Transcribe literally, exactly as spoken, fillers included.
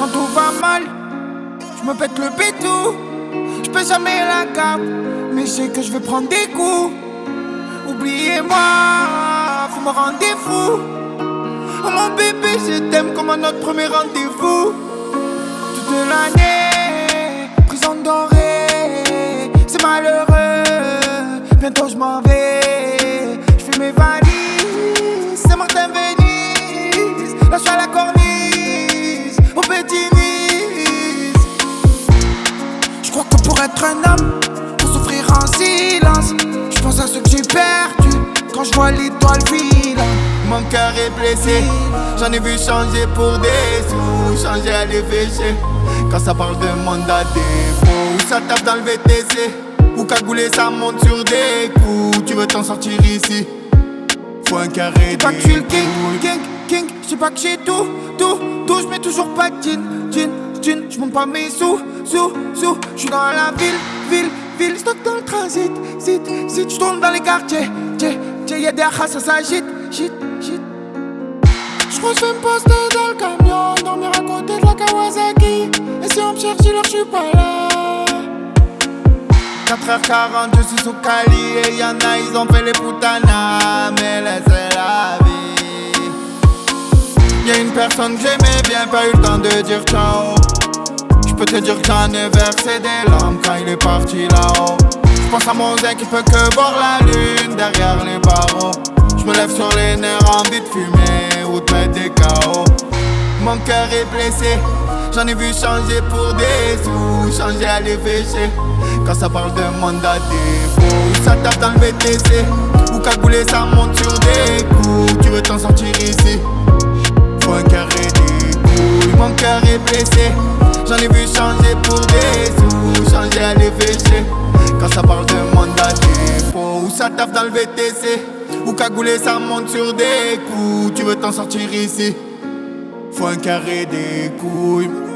quand tout va mal, je me pète le bétou. Je peux jamais la cape, mais je sais que je vais prendre des coups. Oubliez-moi, vous me rendez fou. Oh mon bébé, je t'aime comme à notre premier rendez-vous. Toute l'année, prison dorée, c'est malheureux. Bientôt je m'en vais, je fais mes valises. C'est Martin Venise, là je suis à la corniche, au petit Nice. Je crois que pour être un homme, faut souffrir en silence. Je pense à ce que j'ai perdu quand je vois l'étoile filante. Mon cœur est blessé, j'en ai vu changer pour des sous, changer à l'évêché. Quand ça parle de mandat défaut, ou ça tape dans le V T C, ou cagoulé ça monte sur des coups. Tu veux t'en sortir ici, faut un carré. J'dis pas que j'suis le king, king, king. J'dis pas que j'ai tout, tout, tout. J'mets toujours pas de jean, jean, jean. J'monte pas mes sous, sous, sous. J'suis dans la ville, ville, ville. Stock dans le transit, sit, sit. J'tourne dans les quartiers, tché, tché. Y'a des achats, ça s'agite, shit, shit. J'crois que j'vais me poster dans le camion, dormir à côté de la Kawasaki. Et si on me cherche, alors j'suis pas là. quatre heures quarante, je suis sous Cali. Et y'en a, ils ont fait les putanas, mais laissez la vie. Y'a une personne que j'aimais bien, pas eu le temps de dire ciao. J'peux te dire que j'en ai versé des larmes quand il est parti là-haut. J'pense à mon zin qui peut que voir la lune derrière les barreaux. J'me lève sur les nerfs, envie de fumer ou de mettre des K O. Mon cœur est blessé, j'en ai vu changer pour des sous, changer à l'évêché. Quand ça parle de mandat défaut, ou ça tape dans le V T C, ou cagoulé ça monte sur des coups. Tu veux t'en sortir ici, faut un carré des couilles. Mon cœur est blessé, j'en ai vu changer pour des sous, changer à l'évêché. Quand ça parle de mandat défaut, ou ça tape dans le V T C, ou cagoulé ça monte sur des coups. Tu veux t'en sortir ici, faut un carré des couilles.